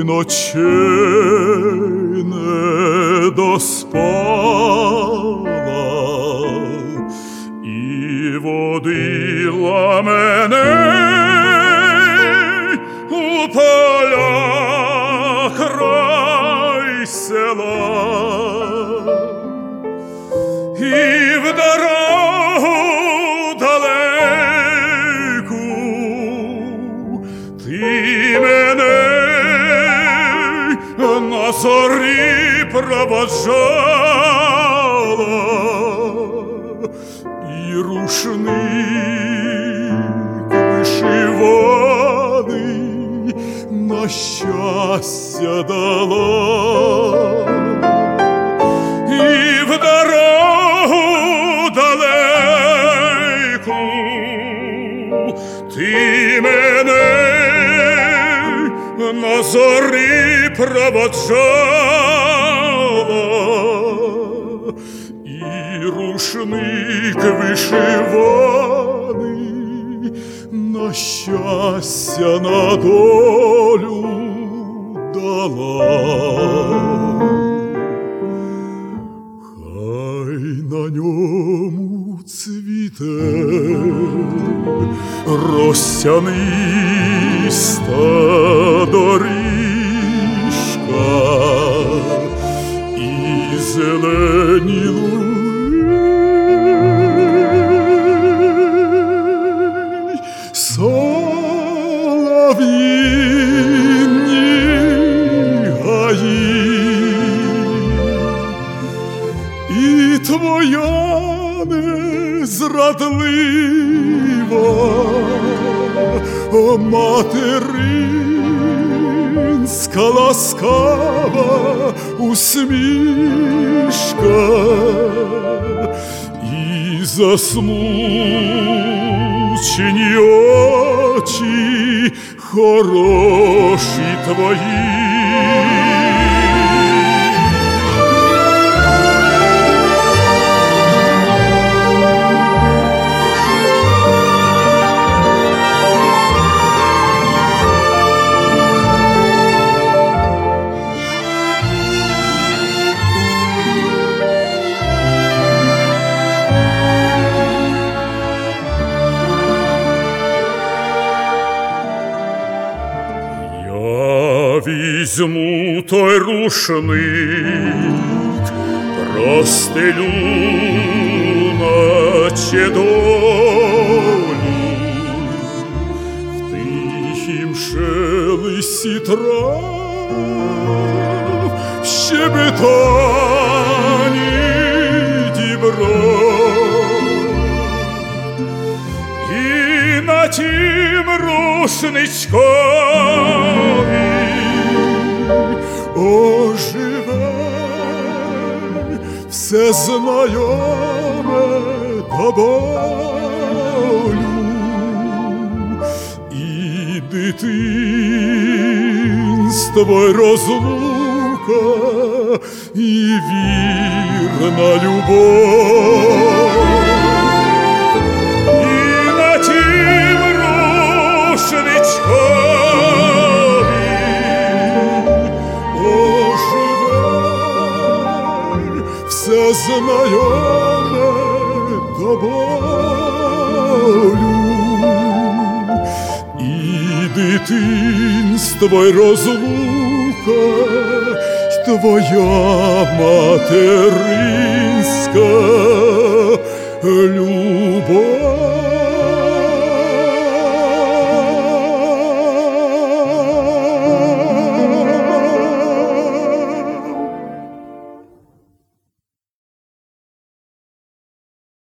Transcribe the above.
ночей не доспала і водила мене у поля край села, і в дорогу далеку ти мене на зорі проводжала, і рушник вишиваний на щастя дала, і в дорогу далеку ти мене на зорі проводжала, і рушник вишиваний на щастя, на долю дала. Хай на ньому цвіте розтяниста доріжка і зелені луги, солов'їні гаї, і твоя незрадлива материнська ласкава усмішка, і засмучені очі хороші твої. Візьму той рушник, простелю наче долю, в тихім шелесті трав, в щебетанні дібров, і на тім рушничкові оживе все знайоме до болю, і дитинство, й розлука, і вірна любов. І на тім рушничкові все знайоме до болю, і дитинство, й розлука, й твоя материнська любов.